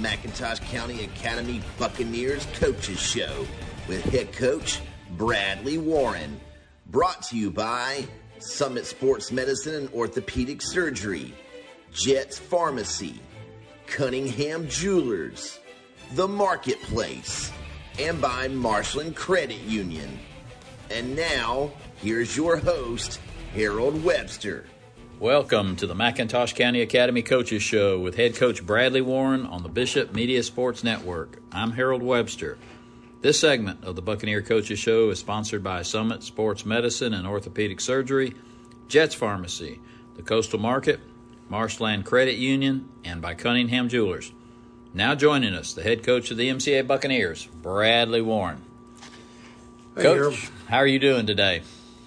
McIntosh County Academy Buccaneers Coaches Show with head coach Bradley Warren. Brought to you by Summit Sports Medicine and Orthopedic Surgery, Jets Pharmacy, Cunningham Jewelers, The Marketplace, and by Marshland Credit Union. And now, here's your host, Harold Webster. Welcome to the McIntosh County Academy Coaches Show with head coach Bradley Warren on the Bishop Media Sports Network. I'm Harold Webster. This segment of the Buccaneer Coaches Show is sponsored by Summit Sports Medicine and Orthopedic Surgery, Jets Pharmacy, the Coastal Market, Marshland Credit Union, and by Cunningham Jewelers. Now joining us, the head coach of the MCA Buccaneers, Bradley Warren. Hey, Coach, Harold. how are you doing today?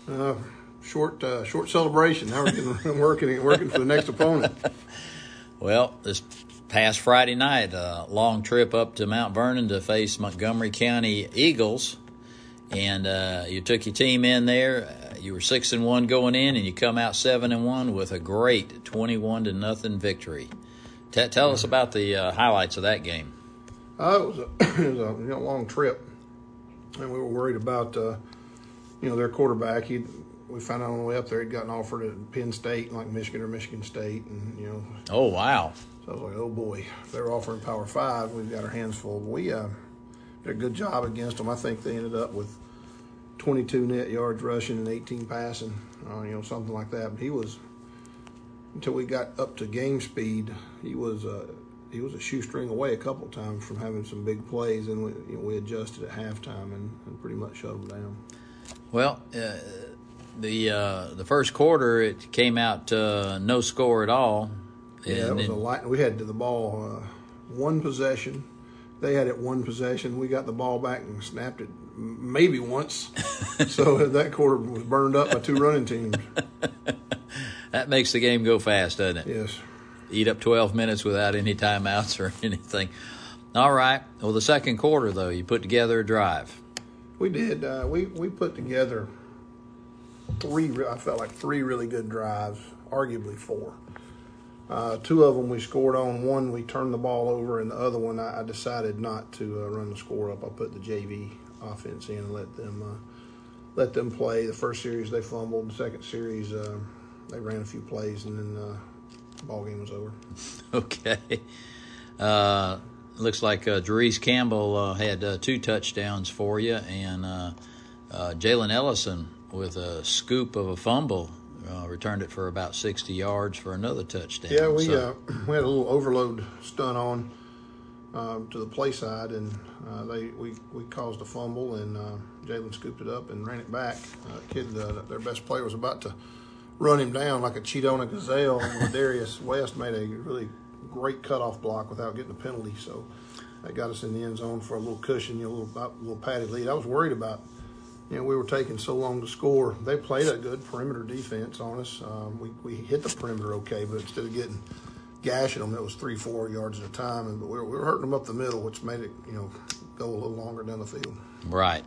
Short celebration. Now we're working for the next opponent. Well, this past Friday night, a long trip up to Mount Vernon to face Montgomery County Eagles, and you took your team in there. You were 6-1 going in, and you come out 7-1 with a great 21-0 victory. Tell us about the highlights of that game. It was a long trip, and we were worried about their quarterback. We found out on the way up there he'd gotten offered at Penn State, like Michigan or Michigan State, and Oh wow! So I was like, oh boy, if they're offering Power 5, we've got our hands full. But we did a good job against them. I think they ended up with 22 net yards rushing and 18 passing, something like that. But he was, until we got up to game speed, he was a shoestring away a couple of times from having some big plays, and we adjusted at halftime and pretty much shut them down. Well, the first quarter it came out no score at all. Yeah, it was we had the ball one possession. They had it one possession. We got the ball back and snapped it maybe once. So that quarter was burned up by two running teams. That makes the game go fast, doesn't it? Yes. Eat up 12 minutes without any timeouts or anything. All right. Well, the second quarter, though, you put together a drive. We did. We put together three really good drives, arguably four. Two of them we scored on. One we turned the ball over, and the other one I decided not to run the score up. I put the JV offense in and let them play. The first series they fumbled. The second series they ran a few plays, and then the ball game was over. Okay. Looks like Jerice Campbell had two touchdowns for you, and Jalen Ellison with a scoop of a fumble returned it for about 60 yards for another touchdown. Yeah, we had a little overload stunt on to the play side, and we caused a fumble, and Jalen scooped it up and ran it back. Their best player was about to run him down like a cheat on a gazelle, and Darius West made a really great cutoff block without getting a penalty, so that got us in the end zone for a little cushion, a little padded lead. I was worried about, we were taking so long to score. They played a good perimeter defense on us. We hit the perimeter okay, but instead of gashing them, it was 3-4 yards at a time, but we were hurting them up the middle, which made it, go a little longer down the field. Right.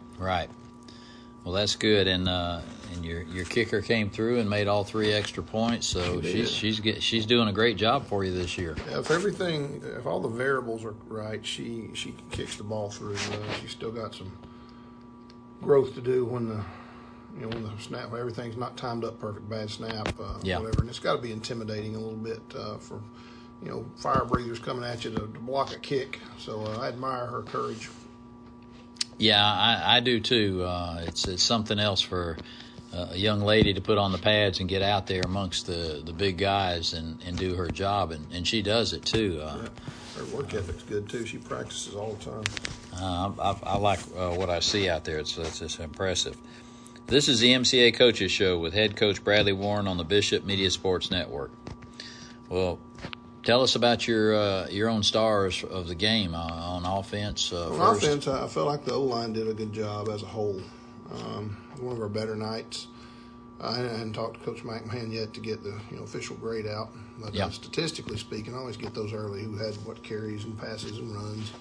Well, that's good, and your kicker came through and made all three extra points, so she's doing a great job for you this year. Yeah, if all the variables are right, she kicks the ball through. She's still got some growth to do when the snap, everything's not timed up perfect, bad snap, whatever, and it's got to be intimidating a little bit for fire breathers coming at you to block a kick. So I admire her courage. Yeah, I do too. It's something else for a young lady to put on the pads and get out there amongst the big guys and do her job, and she does it too. Her work ethic's good too. She practices all the time. I like what I see out there. It's impressive. This is the MCA Coaches Show with head coach Bradley Warren on the Bishop Media Sports Network. Well, tell us about your own stars of the game on offense. On offense, I felt like the O-line did a good job as a whole. One of our better nights. I hadn't talked to Coach McMahon yet to get the official grade out. But statistically speaking, I always get those early. Who had what carries and passes and runs?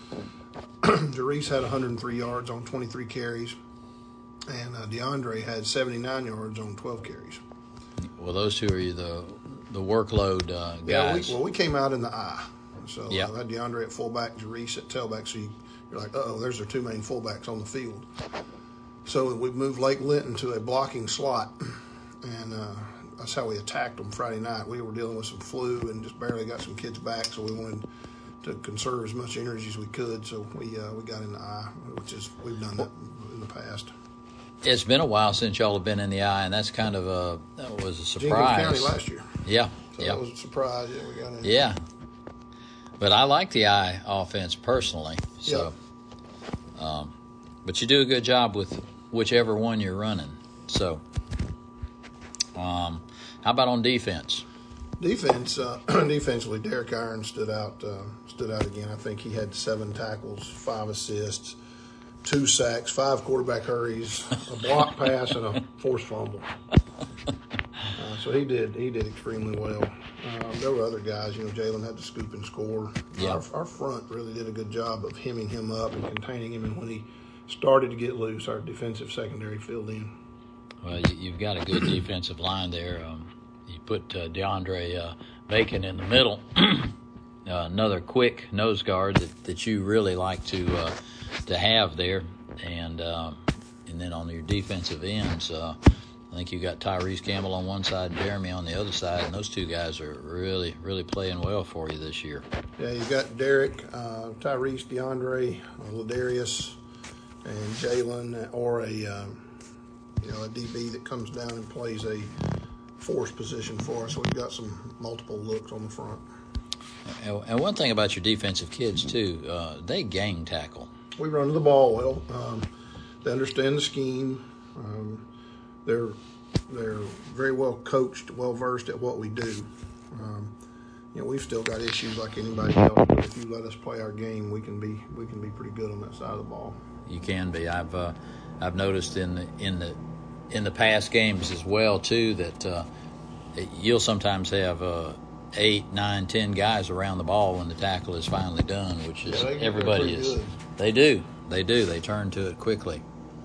Jerice had 103 yards on 23 carries, and DeAndre had 79 yards on 12 carries. Well, those two are the workload guys. Yeah, we came out in the I. So I had DeAndre at fullback, Jarice at tailback. So you're like, there's their two main fullbacks on the field. So we moved Lake Linton to a blocking slot, and that's how we attacked them Friday night. We were dealing with some flu and just barely got some kids back, so we wanted to conserve as much energy as we could. So we got in the I, which is we've done that in the past. It's been a while since y'all have been in the I, and that's kind of that was a surprise. Jingles County last year. Yeah. So that was a surprise. Yeah, we got in. Yeah. But I like the I offense personally. So, but you do a good job with whichever one you're running. So, how about on defense? Defensively, Derek Irons stood out again. I think he had 7 tackles, 5 assists, 2 sacks, 5 quarterback hurries, a block pass, and a forced fumble. So he did extremely well. There were other guys, Jalen had to scoop and score. Yeah. Our front really did a good job of hemming him up and containing him, and when he started to get loose, our defensive secondary filled in. Well, you've got a good defensive line there. You put DeAndre Bacon in the middle, another quick nose guard that you really like to have there, and then on your defensive ends, I think you got Tyrese Campbell on one side, and Jeremy on the other side, and those two guys are really, really playing well for you this year. Yeah, you got Derek, Tyrese, DeAndre, Ladarius, and Jalen, or a DB that comes down and plays a force position for us. So we've got some multiple looks on the front. And one thing about your defensive kids too, they gang tackle. We run the ball well. They understand the scheme. They're very well coached, well versed at what we do. We've still got issues like anybody else, but if you let us play our game, we can be pretty good on that side of the ball. You can be. I've noticed in the past games as well too that you'll sometimes have 8, 9, 10 guys around the ball when the tackle is finally done, which is everybody is. Good. They do. They turn to it quickly.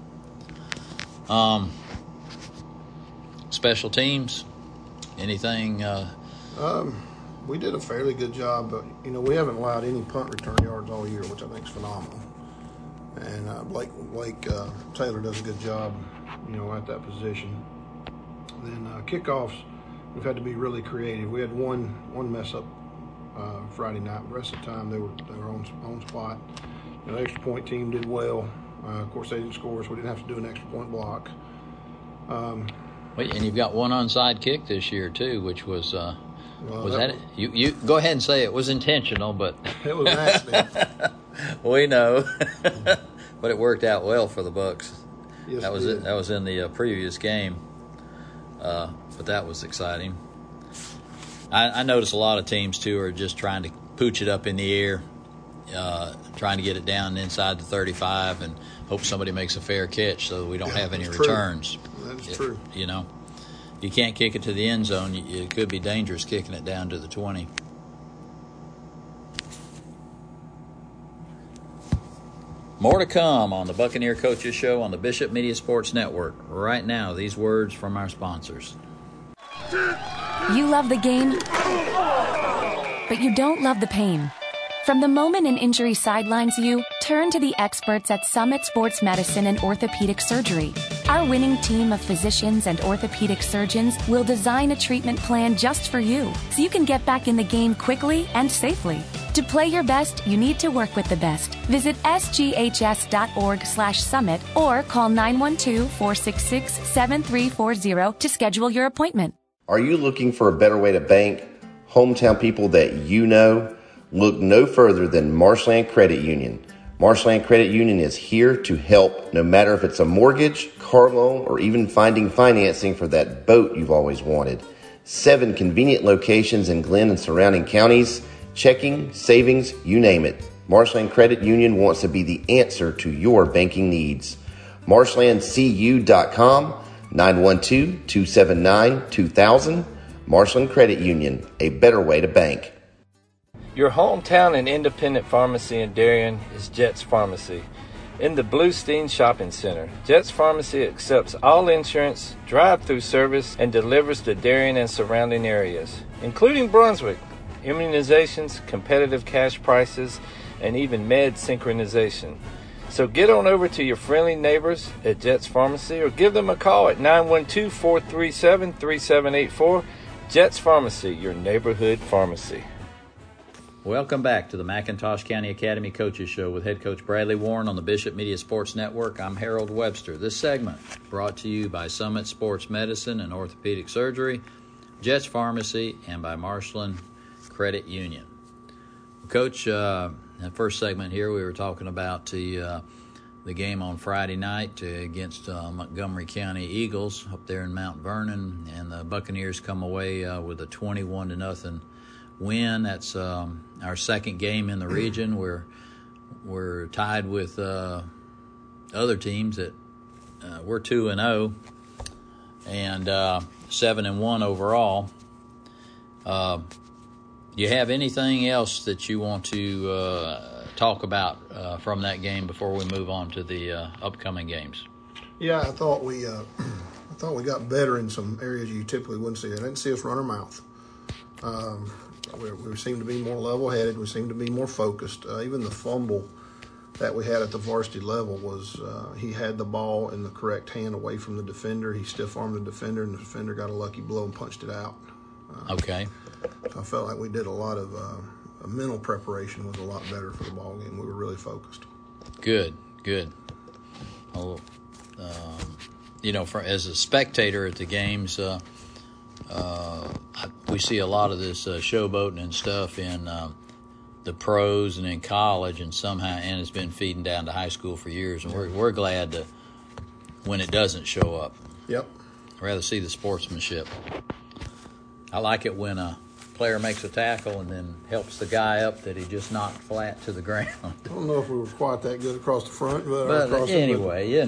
Special teams, anything? We did a fairly good job, but we haven't allowed any punt return yards all year, which I think is phenomenal. And Blake Taylor does a good job, at that position. And then kickoffs, we've had to be really creative. We had one mess up Friday night. The rest of the time they were on spot. The extra point team did well. Of course, they didn't score, so we didn't have to do an extra point block. Wait, and you've got one onside kick this year too, which was that you go ahead and say it was intentional, but it was an accident. We know, but it worked out well for the Bucks. Yes, that was it. That was in the previous game, but that was exciting. I notice a lot of teams too are just trying to pooch it up in the air, trying to get it down inside the 35 and hope somebody makes a fair catch so we don't have any returns. That's true. You can't kick it to the end zone. It could be dangerous kicking it down to the 20. More to come on the Buccaneer Coaches Show on the Bishop Media Sports Network. Right now, these words from our sponsors. You love the game, but you don't love the pain. From the moment an injury sidelines you, turn to the experts at Summit Sports Medicine and Orthopedic Surgery. Our winning team of physicians and orthopedic surgeons will design a treatment plan just for you, so you can get back in the game quickly and safely. To play your best, you need to work with the best. Visit sghs.org/summit or call 912-466-7340 to schedule your appointment. Are you looking for a better way to bank? Hometown people that you know? Look no further than Marshland Credit Union. Marshland Credit Union is here to help, no matter if it's a mortgage, car loan, or even finding financing for that boat you've always wanted. 7 convenient locations in Glenn and surrounding counties. Checking, savings, you name it. Marshland Credit Union wants to be the answer to your banking needs. MarshlandCU.com, 912-279-2000. Marshland Credit Union, a better way to bank. Your hometown and independent pharmacy in Darien is Jets Pharmacy. In the Bluestein Shopping Center, Jets Pharmacy accepts all insurance, drive-through service, and delivers to Darien and surrounding areas, including Brunswick. immunizations, competitive cash prices, and even med synchronization. So get on over to your friendly neighbors at Jets Pharmacy or give them a call at 912-437-3784. Jets Pharmacy, your neighborhood pharmacy. Welcome back to the McIntosh County Academy Coaches Show with head coach Bradley Warren on the Bishop Media Sports Network. I'm Harold Webster. This segment brought to you by Summit Sports Medicine and Orthopedic Surgery, Jets Pharmacy, and by Marshland Credit Union. Coach, in the first segment here, we were talking about the game on Friday night against Montgomery County Eagles up there in Mount Vernon, and the Buccaneers come away with a 21-0 win. That's our second game in the region. We're tied with other teams that we're 2-0 and 7-1 overall. Do you have anything else that you want to talk about from that game before we move on to the upcoming games? Yeah, I thought we got better in some areas you typically wouldn't see. I didn't see us run our mouth. We seemed to be more level-headed. We seemed to be more focused. Even the fumble that we had at the varsity level was he had the ball in the correct hand away from the defender. He stiff-armed the defender, and the defender got a lucky blow and punched it out. Okay. So I felt like we did a lot of mental preparation was a lot better for the ball game. We were really focused. Good. Well, as a spectator at the games, we see a lot of this showboating and stuff in the pros and in college, and it's been feeding down to high school for years. And we're glad when it doesn't show up. Yep. I'd rather see the sportsmanship. I like it when a player makes a tackle and then helps the guy up that he just knocked flat to the ground. I don't know if we were quite that good across the front, but anyway, you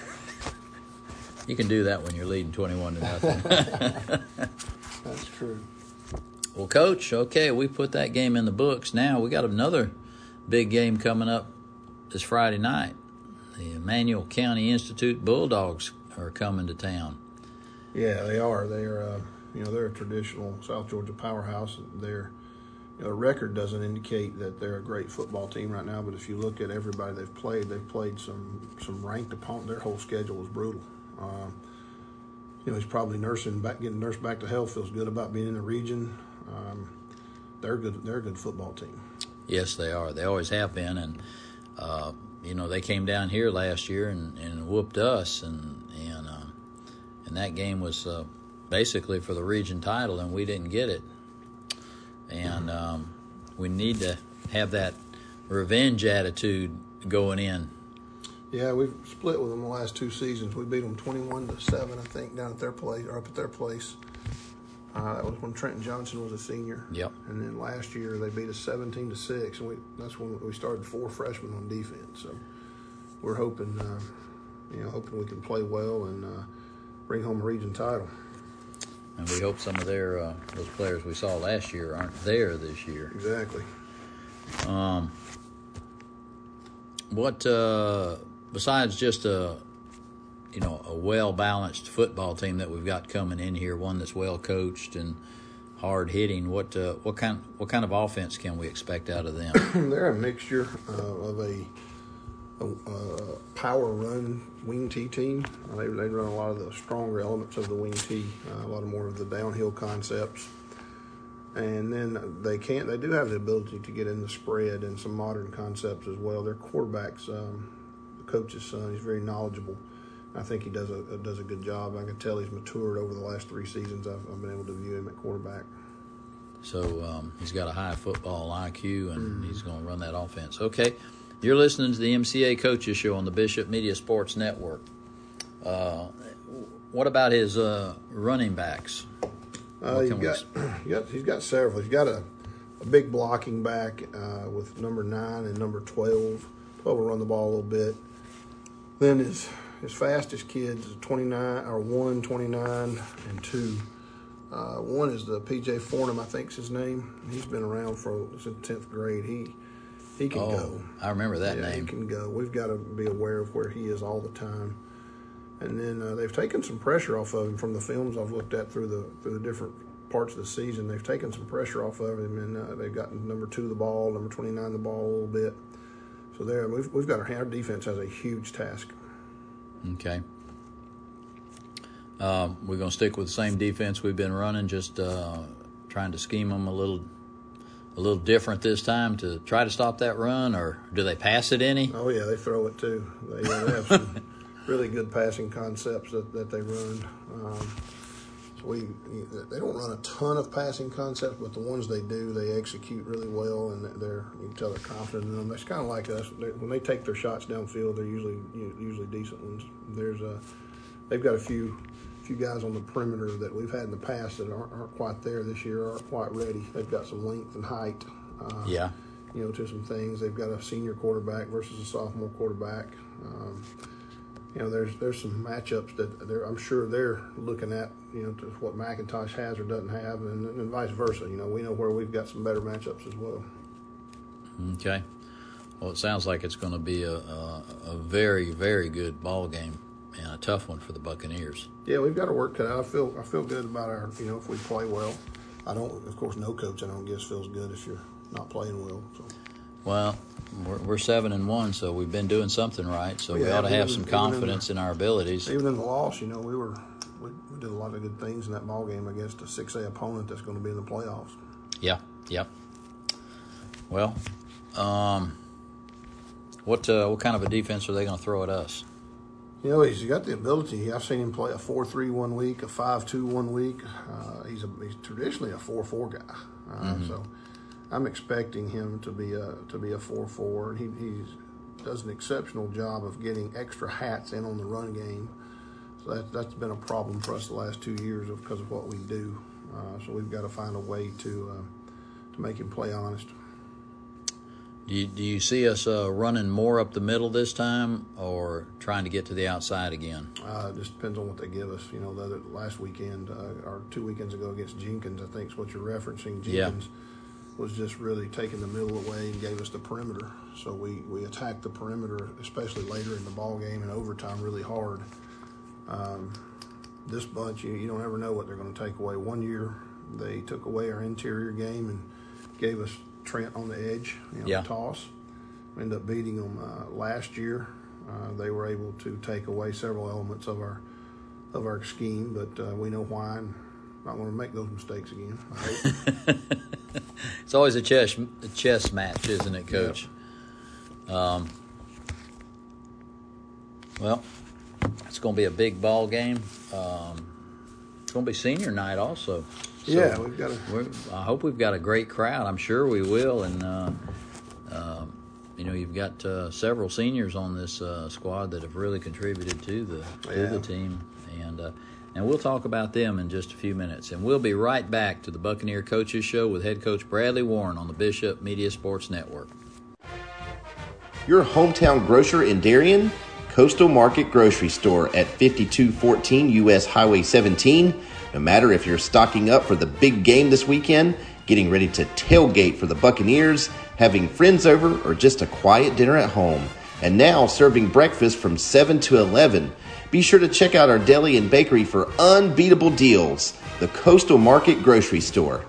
can do that when you're leading 21-0. That's true. Well, Coach, okay, we put that game in the books. Now we got another big game coming up this Friday night. The Emmanuel County Institute Bulldogs are coming to town. Yeah, they are. They're a traditional South Georgia powerhouse. Their record doesn't indicate that they're a great football team right now, but if you look at everybody they've played some ranked opponents. Their whole schedule was brutal. He's probably getting nursed back to health. Feels good about being in the region. They're good. They're a good football team. Yes, they are. They always have been, and they came down here last year and whooped us, and that game was basically for the region title, and we didn't get it. And we need to have that revenge attitude going in. Yeah, we've split with them the last two seasons. We beat them 21-7, I think, down at their place or up at their place. That was when Trenton Johnson was a senior. Yep. And then last year they beat us 17-6, and that's when we started 4 freshmen on defense. So we're hoping, hoping we can play well and bring home a region title. And we hope some of those players we saw last year aren't there this year. Exactly. What besides just a well-balanced football team that we've got coming in here, one that's well coached and hard hitting, what kind of offense can we expect out of them? They're a mixture of a power run wing T team. They run a lot of the stronger elements of the wing T, a lot more of the downhill concepts. And then they do have the ability to get in the spread and some modern concepts as well. Their quarterback's the coach's son. He's very knowledgeable. I think he does a good job. I can tell he's matured over the last 3 seasons. I've been able to view him at quarterback. So he's got a high football IQ, and he's going to run that offense. Okay, you're listening to the MCA Coaches Show on the Bishop Media Sports Network. What about his running backs? He's got several. He's got a big blocking back with number 9 and number 12. 12 will run the ball a little bit. Then his fastest kids is 1, 29, and 2. One is the P.J. Fornham, I think's his name. He's been around since 10th grade. He can go. I remember that name. He can go. We've got to be aware of where he is all the time. And then they've taken some pressure off of him from the films I've looked at through the different parts of the season, they've taken some pressure off of him, and they've gotten number 2 the ball, number 29 the ball a little bit. So there, we've got our defense has a huge task. Okay. We're going to stick with the same defense we've been running, just trying to scheme them a little different this time to try to stop that run, or do they pass it any? Oh, yeah, they throw it too. They have some really good passing concepts that they run. They don't run a ton of passing concepts, but the ones they do, they execute really well, and you can tell they're confident in them. That's kind of like us. When they take their shots downfield, they're usually decent ones. They've got a few guys on the perimeter that we've had in the past that aren't quite there this year, aren't quite ready. They've got some length and height. To some things. They've got a senior quarterback versus a sophomore quarterback. There's some matchups that I'm sure they're looking at, to what McIntosh has or doesn't have, and vice versa. We know where we've got some better matchups as well. Okay. Well, it sounds like it's going to be a very, very good ball game and a tough one for the Buccaneers. Yeah, we've got to work cut out. I feel good about our, if we play well. Of course, no coach I don't guess feels good if you're not playing well. So. Well, we're 7-1, so we've been doing something right. So we ought to have some confidence in our abilities. Even in the loss, we did a lot of good things in that ball game against a 6A opponent that's going to be in the playoffs. Yeah. Yep. Well, what kind of a defense are they going to throw at us? He's got the ability. I've seen him play a 4-3 one week, a 5-2 one week. He's traditionally a 4-4 guy. So I'm expecting him to be a 4-4. He does an exceptional job of getting extra hats in on the run game. So that's been a problem for us the last 2 years because of what we do. So we've got to find a way to make him play honest. Do you see us running more up the middle this time, or trying to get to the outside again? It just depends on what they give us. Last weekend, or 2 weekends ago against Jenkins, I think is what you're referencing. Jenkins was just really taking the middle away and gave us the perimeter. So we attacked the perimeter, especially later in the ball game and overtime, really hard. This bunch, you don't ever know what they're going to take away. One year, they took away our interior game and gave us Trent on the edge, toss. We ended up beating them last year. They were able to take away several elements of our scheme, but we know why, and not going to make those mistakes again, I hope. It's always a chess match, isn't it, Coach? Yep. Well, it's going to be a big ball game. It's going to be senior night also. So yeah, we've got I hope we've got a great crowd. I'm sure we will. And, you've got several seniors on this squad that have really contributed to the team. And we'll talk about them in just a few minutes. And we'll be right back to the Buccaneer Coaches Show with head coach Bradley Warren on the Bishop Media Sports Network. Your hometown grocer in Darien? Coastal Market Grocery Store at 5214 U.S. Highway 17. No matter if you're stocking up for the big game this weekend, getting ready to tailgate for the Buccaneers, having friends over, or just a quiet dinner at home. And now serving breakfast from 7 to 11. Be sure to check out our deli and bakery for unbeatable deals. The Coastal Market Grocery Store.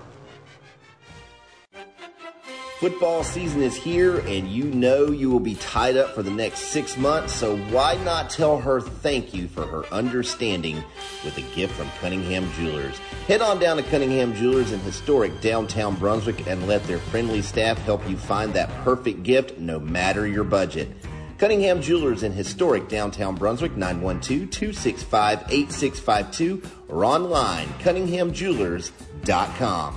Football season is here, and you will be tied up for the next 6 months, so why not tell her thank you for her understanding with a gift from Cunningham Jewelers. Head on down to Cunningham Jewelers in historic downtown Brunswick and let their friendly staff help you find that perfect gift no matter your budget. Cunningham Jewelers in historic downtown Brunswick, 912-265-8652, or online, cunninghamjewelers.com.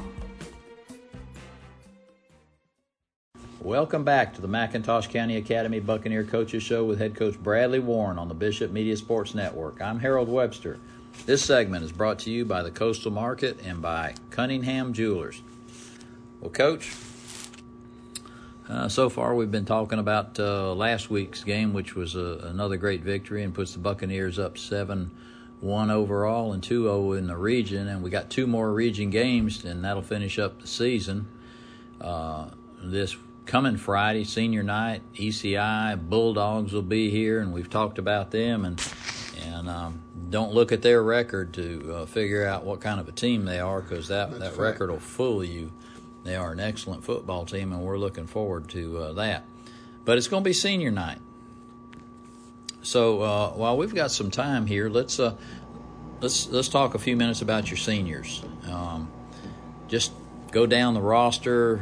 Welcome back to the McIntosh County Academy Buccaneer Coaches Show with head coach Bradley Warren on the Bishop Media Sports Network. I'm Harold Webster. This segment is brought to you by the Coastal Market and by Cunningham Jewelers. Well, Coach, so far we've been talking about last week's game, which was another great victory and puts the Buccaneers up 7-1 overall and 2-0 in the region. And we got 2 more region games, and that'll finish up the season. This coming Friday, senior night, ECI, Bulldogs will be here, and we've talked about them. And And don't look at their record to figure out what kind of a team they are, because that record will fool you. They are an excellent football team, and we're looking forward to that. But it's going to be senior night. So while we've got some time here, let's talk a few minutes about your seniors. Just go down the roster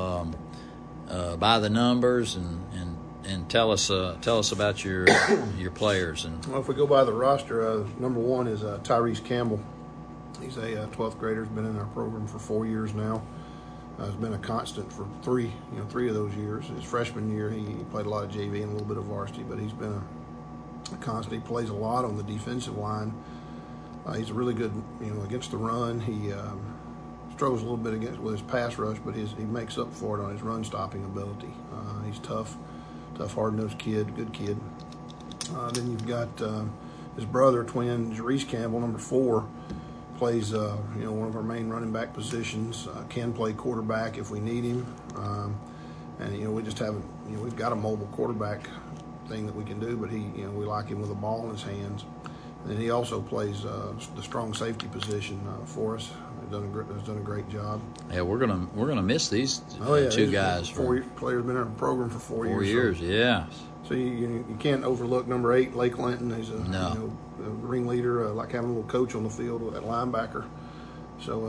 by the numbers and tell us about your players. And well, if we go by the roster, number one is Tyrese Campbell. He's a 12th grader. He's been in our program for 4 years now. Has been a constant for three of those years. His freshman year, he played a lot of JV and a little bit of varsity, but he's been a constant. He plays a lot on the defensive line. He's really good, against the run. He struggles a little bit with his pass rush, but he makes up for it on his run stopping ability. He's tough, hard-nosed kid, good kid. Then you've got his brother, twin, Jerice Campbell, number 4. Plays, one of our main running back positions. Can play quarterback if we need him, and we just haven't. We've got a mobile quarterback thing that we can do, but we like him with a ball in his hands. And then he also plays the strong safety position for us. Has done a great job. Yeah, we're gonna miss these two guys. Players been in our program for 4 years. 4 years, yeah. So you can't overlook number 8, Lake Linton. He's a ringleader, like having a little coach on the field at linebacker. So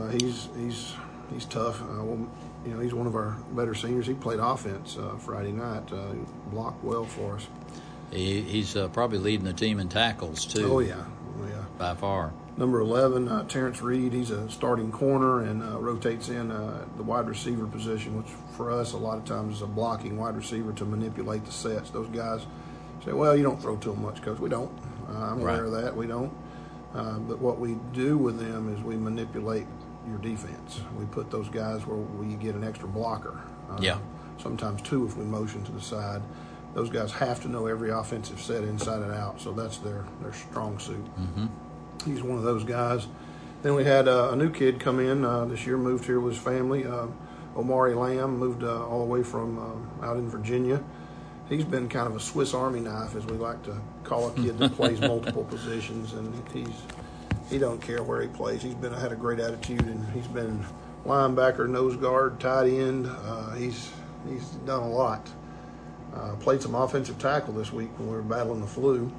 he's tough. He's one of our better seniors. He played offense Friday night. Blocked well for us. He's probably leading the team in tackles too. Oh yeah, by far. Number 11, Terrence Reed. He's a starting corner and rotates in the wide receiver position, which for us a lot of times is a blocking wide receiver to manipulate the sets. Those guys say, well, you don't throw to them much, Coach. We don't. I'm aware of that. We don't. But what we do with them is we manipulate your defense. We put those guys where we get an extra blocker. Sometimes 2 if we motion to the side. Those guys have to know every offensive set inside and out, so that's their strong suit. Mm-hmm. He's one of those guys. Then we had a new kid come in this year, moved here with his family. Omari Lamb moved all the way from out in Virginia. He's been kind of a Swiss Army knife, as we like to call a kid that plays multiple positions, and he don't care where he plays. He's had a great attitude, and he's been linebacker, nose guard, tight end. He's done a lot. Played some offensive tackle this week when we were battling the flu.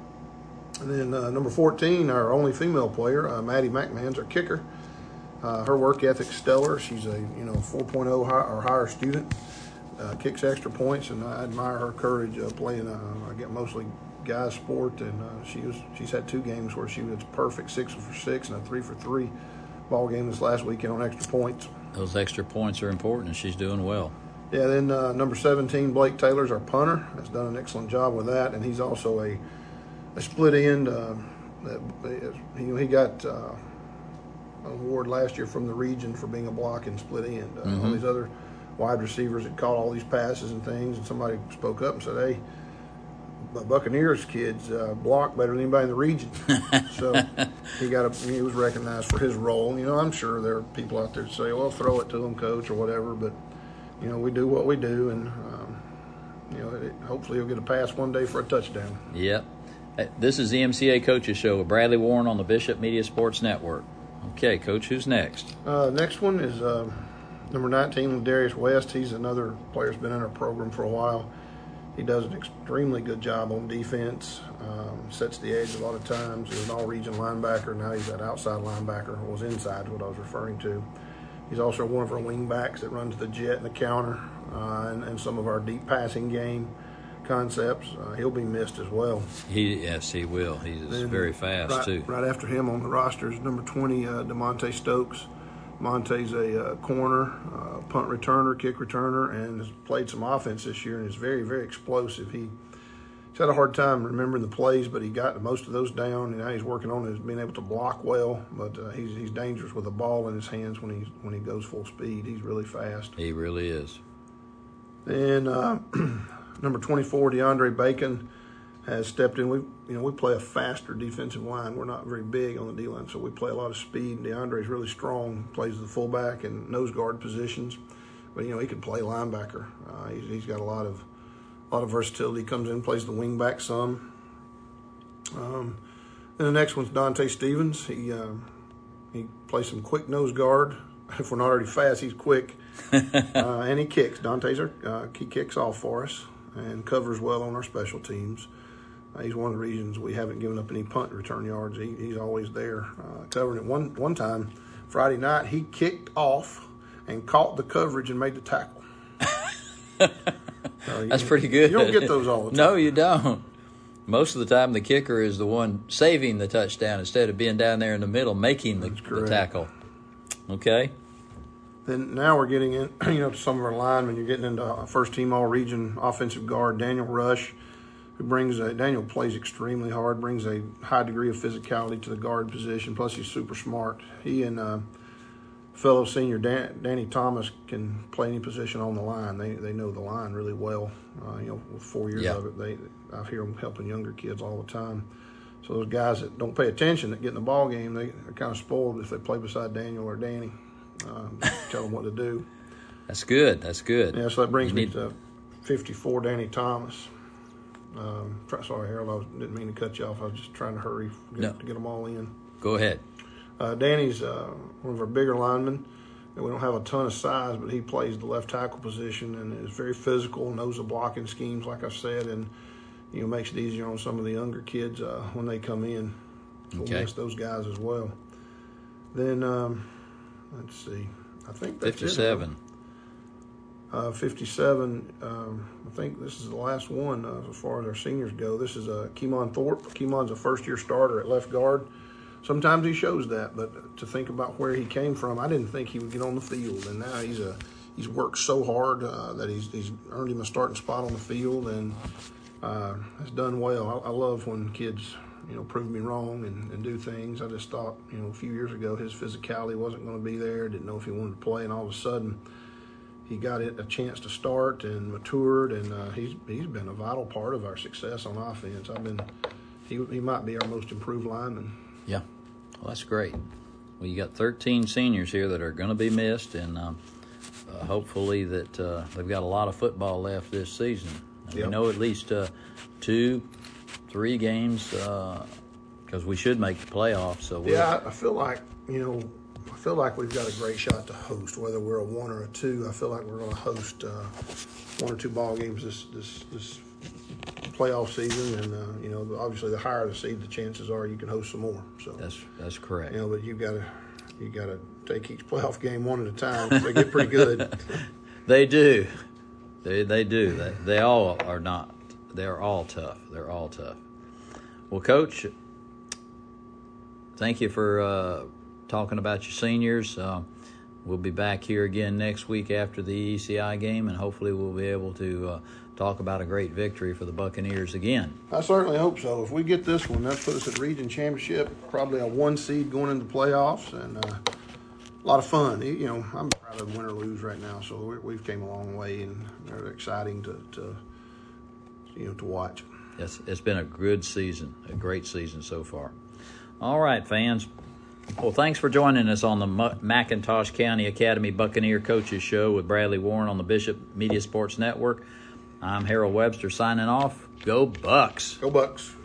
And then number 14, our only female player, Maddie McMahon's our kicker. Her work ethic's stellar. She's a 4.0 or higher student. Kicks extra points, and I admire her courage playing. I get mostly guys sport, and she's had 2 games where she was perfect, 6 for 6 and a 3 for 3 ball game this last weekend on extra points. Those extra points are important, and she's doing well. Yeah. Then number 17, Blake Taylor's our punter. Has done an excellent job with that, and he's also a split end. He got an award last year from the region for being a block and split end. All these other wide receivers had caught all these passes and things, and somebody spoke up and said, hey, Buccaneers kids block better than anybody in the region. So he was recognized for his role. I'm sure there are people out there that say, well, throw it to them, Coach, or whatever, but we do what we do, and hopefully he'll get a pass one day for a touchdown. Yep. This is the MCA Coaches Show with Bradley Warren on the Bishop Media Sports Network. Okay, Coach, who's next? Next one is number 19, Darius West. He's another player who's been in our program for a while. He does an extremely good job on defense, sets the edge a lot of times. He was an all-region linebacker. Now he's an outside linebacker. Was inside, what I was referring to. He's also one of our wing backs that runs the jet and the counter and some of our deep passing game concepts. He'll be missed as well. Yes, he will. He's very fast, too. Right after him on the roster is number 20, DeMonte Stokes. Monte's a corner, punt returner, kick returner, and has played some offense this year and is very, very explosive. He's had a hard time remembering the plays, but he got most of those down, and now he's working on being able to block well. But he's dangerous with a ball in his hands when he goes full speed. He's really fast. He really is. And number 24, DeAndre Bacon, has stepped in. We play a faster defensive line. We're not very big on the D line, so we play a lot of speed. DeAndre's really strong, plays the fullback and nose guard positions, but he can play linebacker. He's got a lot of versatility. Comes in, plays the wing back some. And the next one's Dante Stevens. He plays some quick nose guard. If we're not already fast, he's quick. And he kicks. He kicks off for us and covers well on our special teams. He's one of the reasons we haven't given up any punt return yards. He's always there covering it. One time, Friday night, he kicked off and caught the coverage and made the tackle. That's pretty good. You don't get those all the time. No, you don't. Most of the time, the kicker is the one saving the touchdown instead of being down there in the middle making the tackle. Okay. Then now we're getting in, to some of our linemen. You're getting into first-team All-Region offensive guard Daniel Rush, who Daniel plays extremely hard, brings a high degree of physicality to the guard position, plus he's super smart. He and fellow senior Danny Thomas can play any position on the line. They know the line really well. With 4 years of it, I hear them helping younger kids all the time. So those guys that don't pay attention that get in the ball game, they're kind of spoiled if they play beside Daniel or Danny. Tell them what to do. That's good. Yeah, so that brings me to 54, Danny Thomas. Sorry, Harold, I didn't mean to cut you off. I was just trying to hurry to get them all in. Go ahead. Danny's one of our bigger linemen. We don't have a ton of size, but he plays the left tackle position and is very physical, knows the blocking schemes, like I said, and makes it easier on some of the younger kids when they come in. We'll miss those guys as well. Then, let's see. I think that's 57. 57, I think this is the last one as far as our seniors go. This is Keemon Thorpe. Keemon's a first-year starter at left guard. Sometimes he shows that, but to think about where he came from, I didn't think he would get on the field. And now he's worked so hard that he's earned him a starting spot on the field and has done well. I love when kids, prove me wrong and do things. I just thought, a few years ago his physicality wasn't going to be there. Didn't know if he wanted to play, and all of a sudden he got a chance to start and matured, and he's been a vital part of our success on offense. He might be our most improved lineman. Yeah, well, that's great. Well, you got 13 seniors here that are going to be missed, and hopefully that they've got a lot of football left this season. We know at least 2-3 games because we should make the playoffs. So I feel like we've got a great shot to host, whether we're a 1 or a 2. I feel like we're going to host 1 or 2 ball games this playoff season, and obviously the higher the seed, the chances are you can host some more. So that's correct. But you got to take each playoff game one at a time. They get pretty good. They do. They do. They all are not. They're all tough. They're all tough. Well, Coach, thank you for talking about your seniors. We'll be back here again next week after the ECI game, and hopefully we'll be able to talk about a great victory for the Buccaneers again. I certainly hope so. If we get this one, that puts us at region championship, probably a 1 seed going into playoffs, and a lot of fun. I'm proud of win or lose right now, so we've came a long way, and they're exciting to watch. Yes, it's been a good season, a great season so far. All right, fans. Well, thanks for joining us on the McIntosh County Academy Buccaneer Coaches Show with Bradley Warren on the Bishop Media Sports Network. I'm Harold Webster signing off. Go Bucks. Go Bucks.